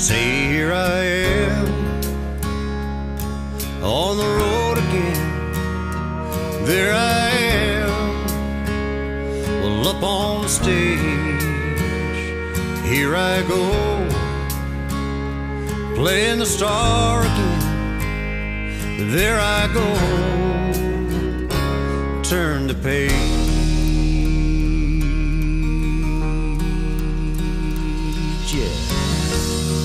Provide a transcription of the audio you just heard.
Say here I am on the road again. There I am, well, up on the stage. Here I go, playing the star again. There I go, turn the page.